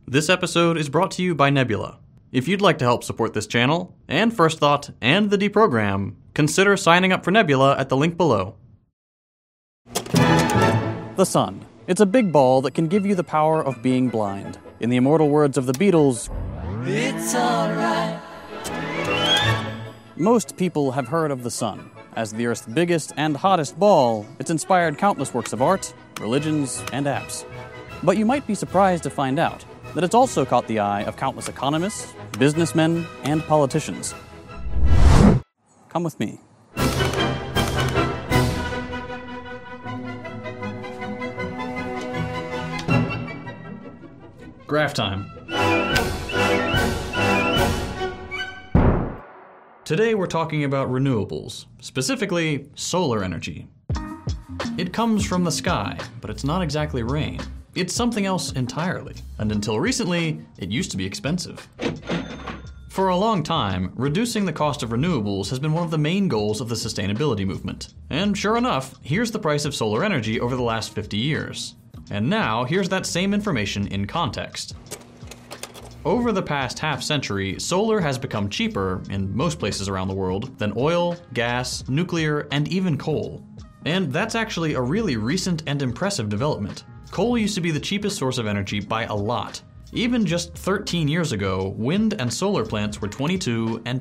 This episode is brought to you by Nebula. If you'd like to help support this channel, and First Thought, and the Deprogram, consider signing up for Nebula at the link below. The sun. It's a big ball that can give you the power of being blind. In the immortal words of the Beatles, "It's alright." Most people have heard of the sun. As the Earth's biggest and hottest ball, it's inspired countless works of art, religions, and apps. But you might be surprised to find out that it's also caught the eye of countless economists, businessmen, and politicians. Come with me. Graph time. Today we're talking about renewables, specifically solar energy. It comes from the sky, but it's not exactly rain. It's something else entirely, and until recently, it used to be expensive. For a long time, reducing the cost of renewables has been one of the main goals of the sustainability movement. And sure enough, here's the price of solar energy over the last 50 years. And now, here's that same information in context. Over the past half-century, solar has become cheaper, in most places around the world, than oil, gas, nuclear, and even coal. And that's actually a really recent and impressive development. Coal used to be the cheapest source of energy by a lot. Even just 13 years ago, wind and solar plants were 22% and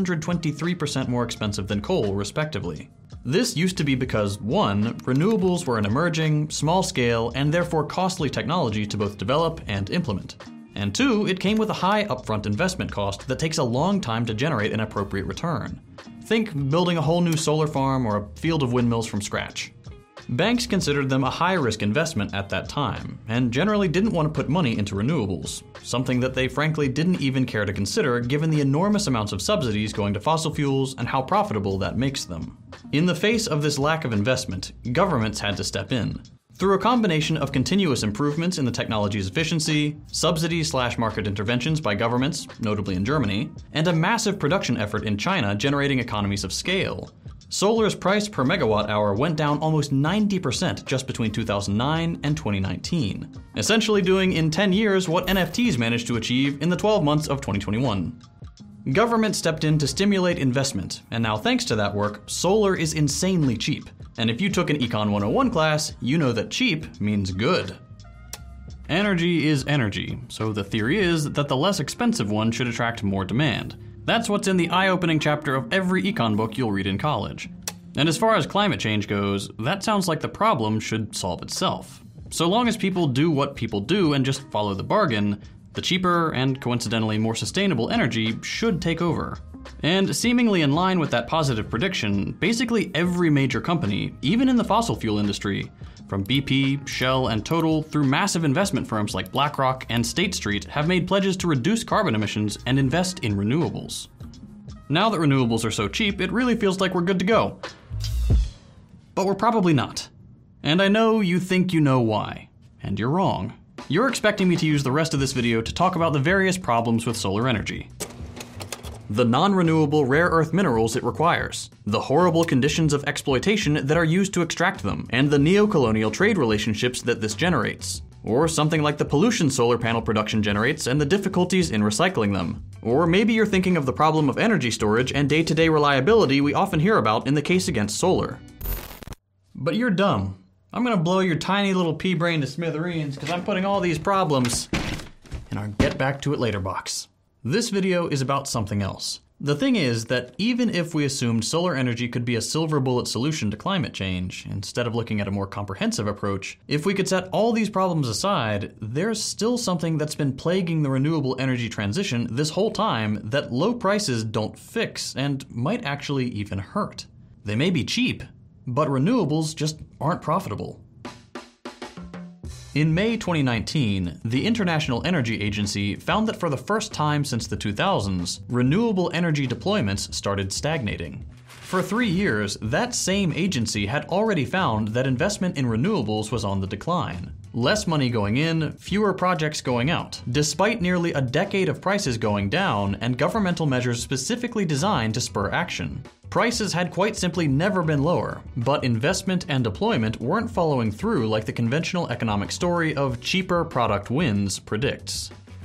223% more expensive than coal, respectively. This used to be because, 1, renewables were an emerging, small-scale, and therefore costly technology to both develop and implement. And 2, it came with a high upfront investment cost that takes a long time to generate an appropriate return. Think building a whole new solar farm or a field of windmills from scratch. Banks considered them a high-risk investment at that time, and generally didn't want to put money into renewables, something that they frankly didn't even care to consider given the enormous amounts of subsidies going to fossil fuels and how profitable that makes them. In the face of this lack of investment, governments had to step in. Through a combination of continuous improvements in the technology's efficiency, subsidy/market interventions by governments, notably in Germany, and a massive production effort in China generating economies of scale, solar's price per megawatt hour went down almost 90% just between 2009 and 2019, essentially doing in 10 years what NFTs managed to achieve in the 12 months of 2021. Government stepped in to stimulate investment, and now thanks to that work, solar is insanely cheap. And if you took an Econ 101 class, you know that cheap means good. Energy is energy, so the theory is that the less expensive one should attract more demand. That's what's in the eye-opening chapter of every econ book you'll read in college. And as far as climate change goes, that sounds like the problem should solve itself. So long as people do what people do and just follow the bargain, the cheaper and coincidentally more sustainable energy should take over. And seemingly in line with that positive prediction, basically every major company, even in the fossil fuel industry, from BP, Shell, and Total through massive investment firms like BlackRock and State Street, have made pledges to reduce carbon emissions and invest in renewables. Now that renewables are so cheap, it really feels like we're good to go. But we're probably not. And I know you think you know why. And you're wrong. You're expecting me to use the rest of this video to talk about the various problems with solar energy. The non-renewable rare earth minerals it requires, the horrible conditions of exploitation that are used to extract them, and the neo-colonial trade relationships that this generates. Or something like the pollution solar panel production generates and the difficulties in recycling them. Or maybe you're thinking of the problem of energy storage and day-to-day reliability we often hear about in the case against solar. But you're dumb. I'm gonna blow your tiny little pea brain to smithereens because I'm putting all these problems in our get back to it later box. This video is about something else. The thing is that even if we assumed solar energy could be a silver bullet solution to climate change, instead of looking at a more comprehensive approach, if we could set all these problems aside, there's still something that's been plaguing the renewable energy transition this whole time that low prices don't fix and might actually even hurt. They may be cheap, but renewables just aren't profitable. In May 2019, the International Energy Agency found that for the first time since the 2000s, renewable energy deployments started stagnating. For 3 years, that same agency had already found that investment in renewables was on the decline. Less money going in, fewer projects going out, despite nearly a decade of prices going down and governmental measures specifically designed to spur action. Prices had quite simply never been lower, but investment and deployment weren't following through like the conventional economic story of cheaper product wins predicts.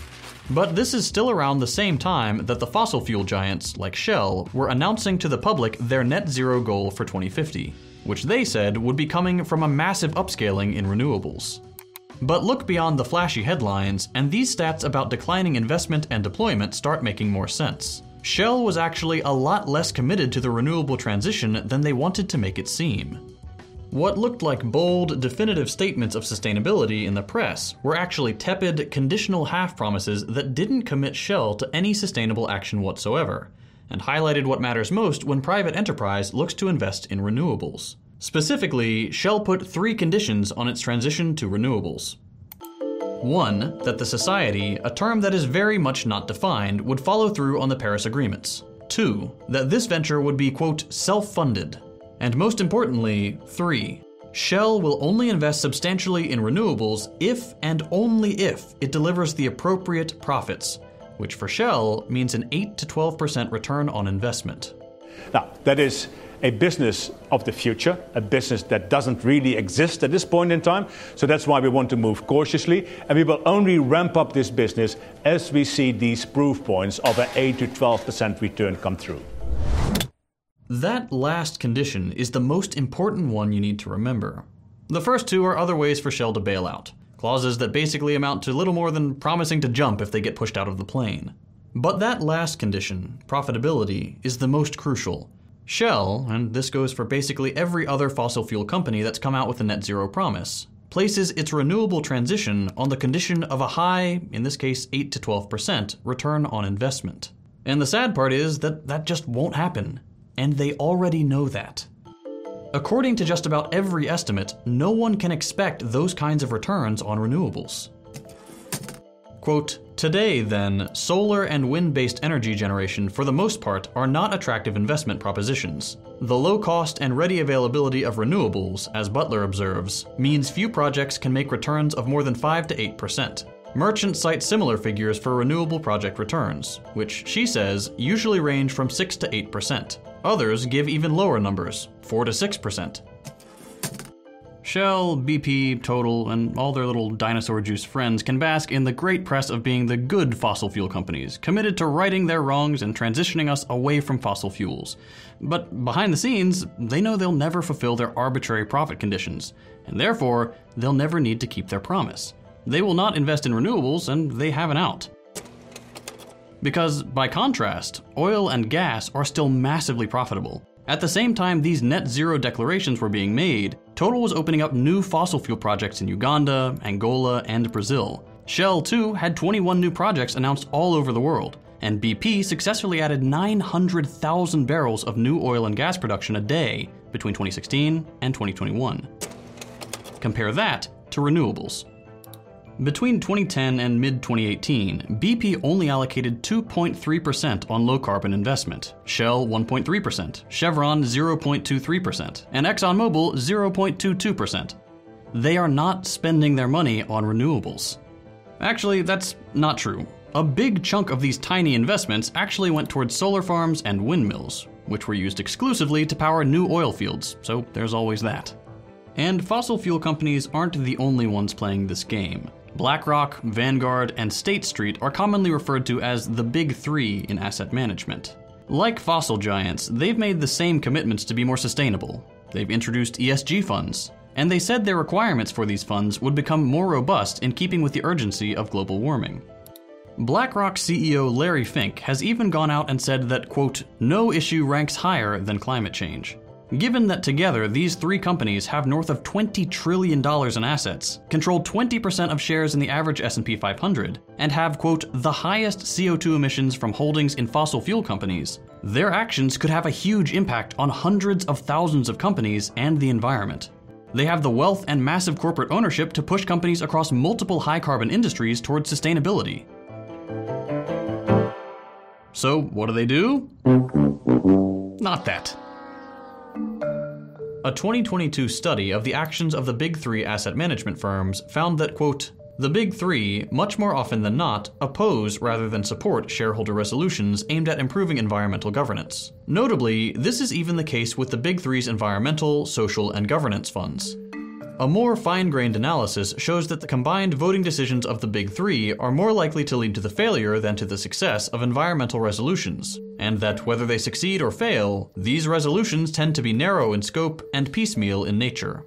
But this is still around the same time that the fossil fuel giants, like Shell, were announcing to the public their net zero goal for 2050, which they said would be coming from a massive upscaling in renewables. But look beyond the flashy headlines, and these stats about declining investment and deployment start making more sense. Shell was actually a lot less committed to the renewable transition than they wanted to make it seem. What looked like bold, definitive statements of sustainability in the press were actually tepid, conditional half-promises that didn't commit Shell to any sustainable action whatsoever, and highlighted what matters most when private enterprise looks to invest in renewables. Specifically, Shell put 3 conditions on its transition to renewables. 1. That the society, a term that is very much not defined, would follow through on the Paris agreements. 2. That this venture would be, quote, self-funded. And most importantly, 3. Shell will only invest substantially in renewables if and only if it delivers the appropriate profits, which for Shell means an 8 to 12% return on investment. Now, that is a business of the future, a business that doesn't really exist at this point in time. So that's why we want to move cautiously, and we will only ramp up this business as we see these proof points of an 8 to 12% return come through. That last condition is the most important one you need to remember. The first 2 are other ways for Shell to bail out, clauses that basically amount to little more than promising to jump if they get pushed out of the plane. But that last condition, profitability, is the most crucial. Shell, and this goes for basically every other fossil fuel company that's come out with a net zero promise, places its renewable transition on the condition of a high, in this case 8 to 12%, return on investment. And the sad part is that that just won't happen. And they already know that. According to just about every estimate, no one can expect those kinds of returns on renewables. Quote, today then, solar and wind-based energy generation for the most part are not attractive investment propositions. The low cost and ready availability of renewables, as Butler observes, means few projects can make returns of more than 5 to 8%. Merchants cite similar figures for renewable project returns, which, she says, usually range from 6 to 8%. Others give even lower numbers, 4 to 6%. Shell, BP, Total, and all their little dinosaur juice friends can bask in the great press of being the good fossil fuel companies, committed to righting their wrongs and transitioning us away from fossil fuels. But behind the scenes, they know they'll never fulfill their arbitrary profit conditions, and therefore, they'll never need to keep their promise. They will not invest in renewables, and they have an out. Because, by contrast, oil and gas are still massively profitable. At the same time these net zero declarations were being made, Total was opening up new fossil fuel projects in Uganda, Angola, and Brazil. Shell, too, had 21 new projects announced all over the world, and BP successfully added 900,000 barrels of new oil and gas production a day between 2016 and 2021. Compare that to renewables. Between 2010 and mid-2018, BP only allocated 2.3% on low-carbon investment, Shell 1.3%, Chevron 0.23%, and ExxonMobil 0.22%. They are not spending their money on renewables. Actually, that's not true. A big chunk of these tiny investments actually went towards solar farms and windmills, which were used exclusively to power new oil fields, so there's always that. And fossil fuel companies aren't the only ones playing this game. BlackRock, Vanguard, and State Street are commonly referred to as the Big Three in asset management. Like fossil giants, they've made the same commitments to be more sustainable. They've introduced ESG funds, and they said their requirements for these funds would become more robust in keeping with the urgency of global warming. BlackRock CEO Larry Fink has even gone out and said that, quote, no issue ranks higher than climate change. Given that together these 3 companies have north of $20 trillion in assets, control 20% of shares in the average S&P 500, and have, quote, the highest CO2 emissions from holdings in fossil fuel companies, their actions could have a huge impact on hundreds of thousands of companies and the environment. They have the wealth and massive corporate ownership to push companies across multiple high-carbon industries towards sustainability. So, what do? Not that. A 2022 study of the actions of the Big Three asset management firms found that, quote, the Big Three, much more often than not, oppose rather than support shareholder resolutions aimed at improving environmental governance. Notably, this is even the case with the Big Three's environmental, social, and governance funds. A more fine-grained analysis shows that the combined voting decisions of the Big Three are more likely to lead to the failure than to the success of environmental resolutions, and that whether they succeed or fail, these resolutions tend to be narrow in scope and piecemeal in nature.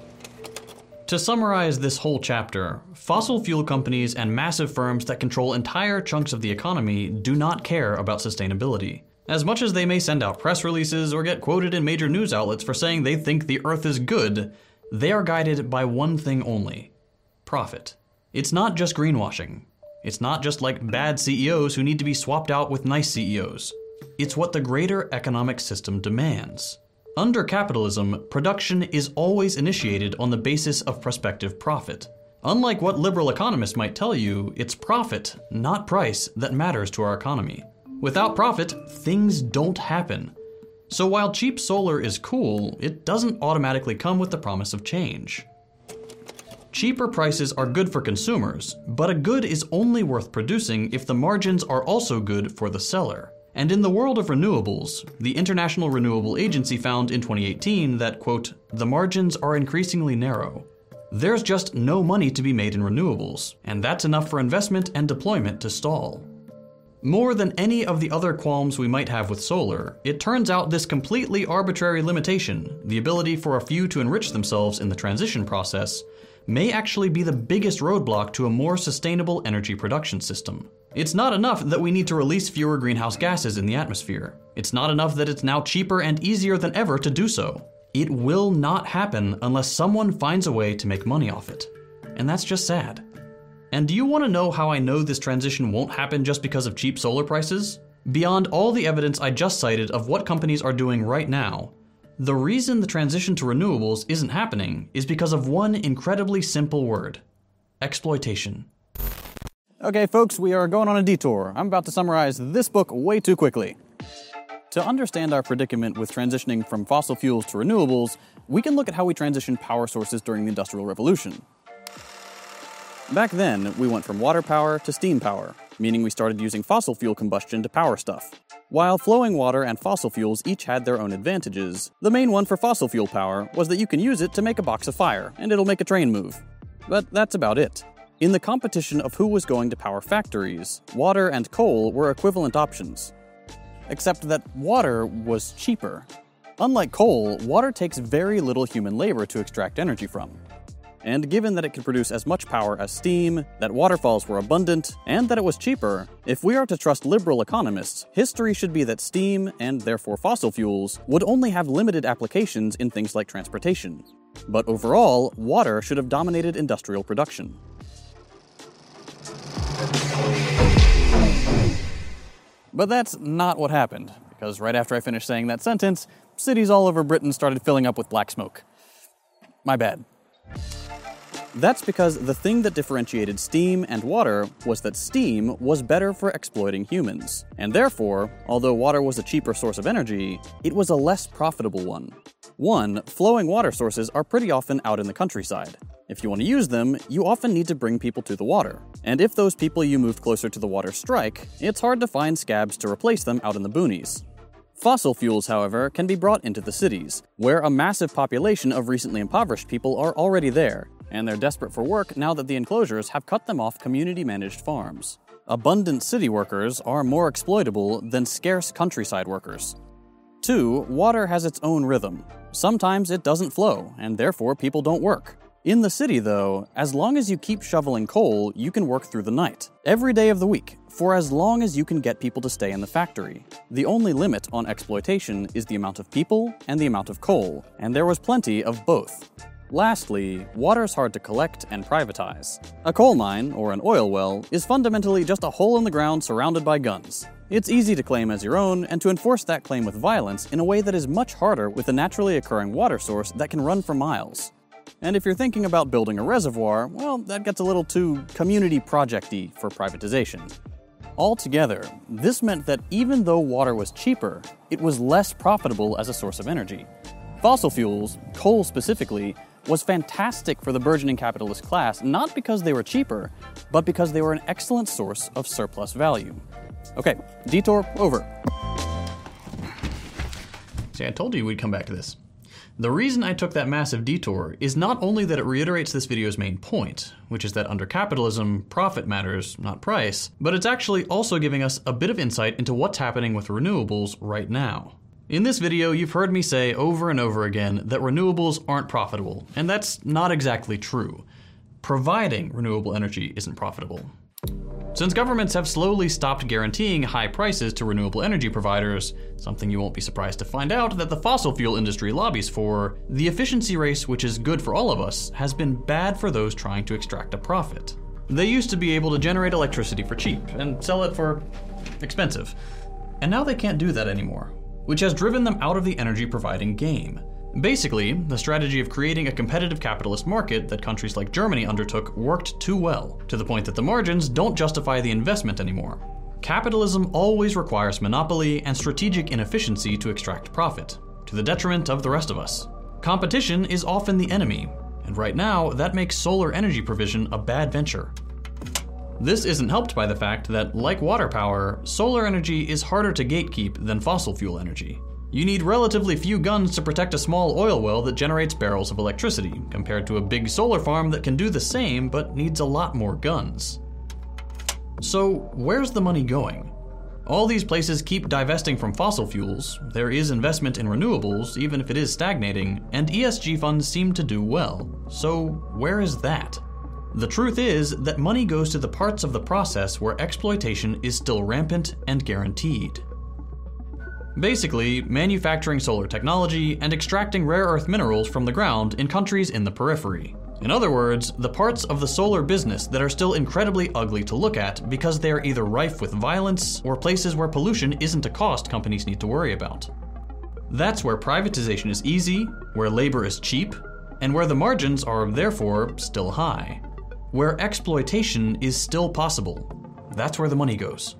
To summarize this whole chapter, fossil fuel companies and massive firms that control entire chunks of the economy do not care about sustainability. As much as they may send out press releases or get quoted in major news outlets for saying they think the Earth is good, they are guided by one thing only: profit. It's not just greenwashing. It's not just like bad CEOs who need to be swapped out with nice CEOs. It's what the greater economic system demands. Under capitalism, production is always initiated on the basis of prospective profit. Unlike what liberal economists might tell you, it's profit, not price, that matters to our economy. Without profit, things don't happen. So while cheap solar is cool, it doesn't automatically come with the promise of change. Cheaper prices are good for consumers, but a good is only worth producing if the margins are also good for the seller. And in the world of renewables, the International Renewable Agency found in 2018 that, quote, "the margins are increasingly narrow." There's just no money to be made in renewables, and that's enough for investment and deployment to stall. More than any of the other qualms we might have with solar, it turns out this completely arbitrary limitation, the ability for a few to enrich themselves in the transition process, may actually be the biggest roadblock to a more sustainable energy production system. It's not enough that we need to release fewer greenhouse gases in the atmosphere. It's not enough that it's now cheaper and easier than ever to do so. It will not happen unless someone finds a way to make money off it. And that's just sad. And do you want to know how I know this transition won't happen just because of cheap solar prices? Beyond all the evidence I just cited of what companies are doing right now, the reason the transition to renewables isn't happening is because of one incredibly simple word: exploitation. Okay, folks, we are going on a detour. I'm about to summarize this book way too quickly. To understand our predicament with transitioning from fossil fuels to renewables, we can look at how we transitioned power sources during the Industrial Revolution. Back then, we went from water power to steam power, meaning we started using fossil fuel combustion to power stuff. While flowing water and fossil fuels each had their own advantages, the main one for fossil fuel power was that you can use it to make a box of fire, and it'll make a train move. But that's about it. In the competition of who was going to power factories, water and coal were equivalent options. Except that water was cheaper. Unlike coal, water takes very little human labor to extract energy from. And given that it could produce as much power as steam, that waterfalls were abundant, and that it was cheaper, if we are to trust liberal economists, history should be that steam, and therefore fossil fuels, would only have limited applications in things like transportation. But overall, water should have dominated industrial production. But that's not what happened, because right after I finished saying that sentence, cities all over Britain started filling up with black smoke. My bad. That's because the thing that differentiated steam and water was that steam was better for exploiting humans, and therefore, although water was a cheaper source of energy, it was a less profitable one. One, flowing water sources are pretty often out in the countryside. If you want to use them, you often need to bring people to the water. And if those people you moved closer to the water strike, it's hard to find scabs to replace them out in the boonies. Fossil fuels, however, can be brought into the cities, where a massive population of recently impoverished people are already there, and they're desperate for work now that the enclosures have cut them off community-managed farms. Abundant city workers are more exploitable than scarce countryside workers. 2, water has its own rhythm. Sometimes it doesn't flow, and therefore people don't work. In the city, though, as long as you keep shoveling coal, you can work through the night, every day of the week, for as long as you can get people to stay in the factory. The only limit on exploitation is the amount of people and the amount of coal, and there was plenty of both. Lastly, water's hard to collect and privatize. A coal mine, or an oil well, is fundamentally just a hole in the ground surrounded by guns. It's easy to claim as your own, and to enforce that claim with violence in a way that is much harder with a naturally occurring water source that can run for miles. And if you're thinking about building a reservoir, well, that gets a little too community project-y for privatization. Altogether, this meant that even though water was cheaper, it was less profitable as a source of energy. Fossil fuels, coal specifically, was fantastic for the burgeoning capitalist class, not because they were cheaper, but because they were an excellent source of surplus value. Okay, detour over. See, I told you we'd come back to this. The reason I took that massive detour is not only that it reiterates this video's main point, which is that under capitalism, profit matters, not price, but it's actually also giving us a bit of insight into what's happening with renewables right now. In this video, you've heard me say over and over again that renewables aren't profitable, and that's not exactly true. Providing renewable energy isn't profitable. Since governments have slowly stopped guaranteeing high prices to renewable energy providers, something you won't be surprised to find out that the fossil fuel industry lobbies for, the efficiency race, which is good for all of us, has been bad for those trying to extract a profit. They used to be able to generate electricity for cheap and sell it for expensive. And now they can't do that anymore, which has driven them out of the energy providing game. Basically, the strategy of creating a competitive capitalist market that countries like Germany undertook worked too well, to the point that the margins don't justify the investment anymore. Capitalism always requires monopoly and strategic inefficiency to extract profit, to the detriment of the rest of us. Competition is often the enemy, and right now, that makes solar energy provision a bad venture. This isn't helped by the fact that, like water power, solar energy is harder to gatekeep than fossil fuel energy. You need relatively few guns to protect a small oil well that generates barrels of electricity, compared to a big solar farm that can do the same but needs a lot more guns. So, where's the money going? All these places keep divesting from fossil fuels, there is investment in renewables, even if it is stagnating, and ESG funds seem to do well. So, where is that? The truth is that money goes to the parts of the process where exploitation is still rampant and guaranteed. Basically, manufacturing solar technology and extracting rare earth minerals from the ground in countries in the periphery. In other words, the parts of the solar business that are still incredibly ugly to look at because they are either rife with violence or places where pollution isn't a cost companies need to worry about. That's where privatization is easy, where labor is cheap, and where the margins are therefore still high. Where exploitation is still possible. That's where the money goes.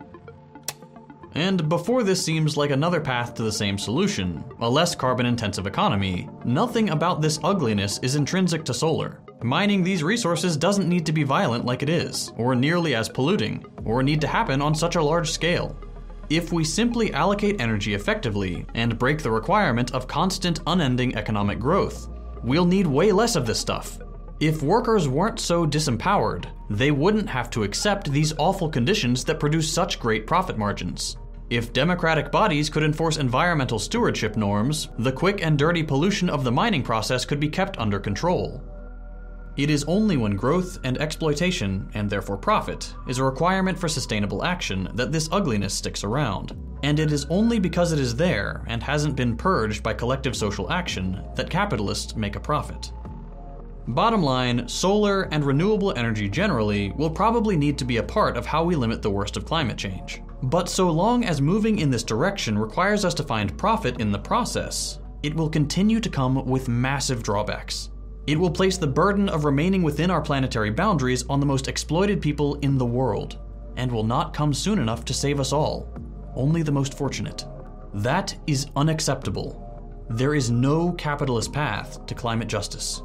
And before this seems like another path to the same solution, a less carbon-intensive economy, nothing about this ugliness is intrinsic to solar. Mining these resources doesn't need to be violent like it is, or nearly as polluting, or need to happen on such a large scale. If we simply allocate energy effectively and break the requirement of constant, unending economic growth, we'll need way less of this stuff. If workers weren't so disempowered, they wouldn't have to accept these awful conditions that produce such great profit margins. If democratic bodies could enforce environmental stewardship norms, the quick and dirty pollution of the mining process could be kept under control. It is only when growth and exploitation, and therefore profit, is a requirement for sustainable action that this ugliness sticks around. And it is only because it is there and hasn't been purged by collective social action that capitalists make a profit. Bottom line, solar and renewable energy generally will probably need to be a part of how we limit the worst of climate change. But so long as moving in this direction requires us to find profit in the process, it will continue to come with massive drawbacks. It will place the burden of remaining within our planetary boundaries on the most exploited people in the world, and will not come soon enough to save us all, only the most fortunate. That is unacceptable. There is no capitalist path to climate justice.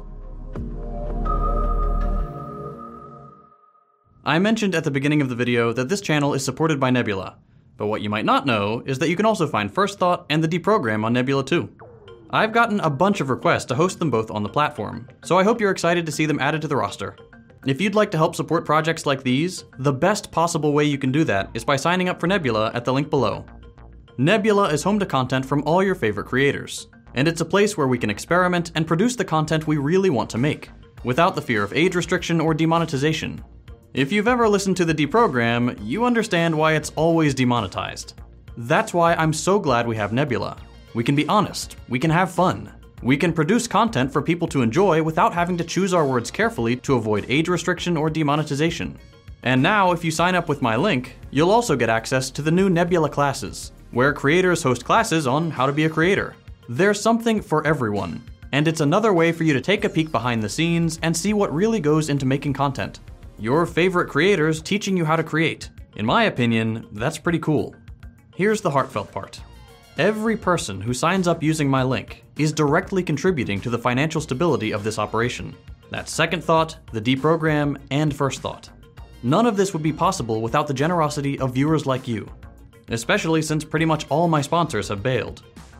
I mentioned at the beginning of the video that this channel is supported by Nebula, but what you might not know is that you can also find First Thought and the Deprogram on Nebula too. I've gotten a bunch of requests to host them both on the platform, so I hope you're excited to see them added to the roster. If you'd like to help support projects like these, the best possible way you can do that is by signing up for Nebula at the link below. Nebula is home to content from all your favorite creators, and it's a place where we can experiment and produce the content we really want to make, without the fear of age restriction or demonetization. If you've ever listened to the Deprogram, you understand why it's always demonetized. That's why I'm so glad we have Nebula. We can be honest, we can have fun. We can produce content for people to enjoy without having to choose our words carefully to avoid age restriction or demonetization. And now, if you sign up with my link, you'll also get access to the new Nebula classes, where creators host classes on how to be a creator. There's something for everyone, and it's another way for you to take a peek behind the scenes and see what really goes into making content. Your favorite creators teaching you how to create. In my opinion, that's pretty cool. Here's the heartfelt part. Every person who signs up using my link is directly contributing to the financial stability of this operation. That's Second Thought, the Deprogram, and First Thought. None of this would be possible without the generosity of viewers like you, especially since pretty much all my sponsors have bailed.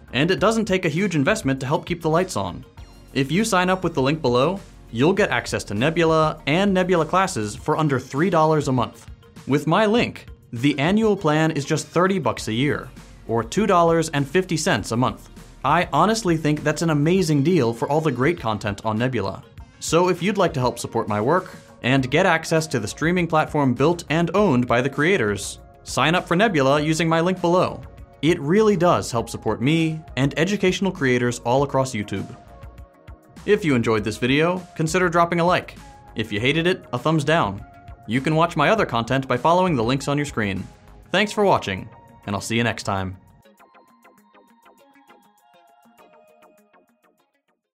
And it doesn't take a huge investment to help keep the lights on. If you sign up with the link below, you'll get access to Nebula and Nebula classes for under $3 a month. With my link, the annual plan is just $30 a year, or $2.50 a month. I honestly think that's an amazing deal for all the great content on Nebula. So if you'd like to help support my work and get access to the streaming platform built and owned by the creators, sign up for Nebula using my link below. It really does help support me and educational creators all across YouTube. If you enjoyed this video, consider dropping a like. If you hated it, a thumbs down. You can watch my other content by following the links on your screen. Thanks for watching, and I'll see you next time.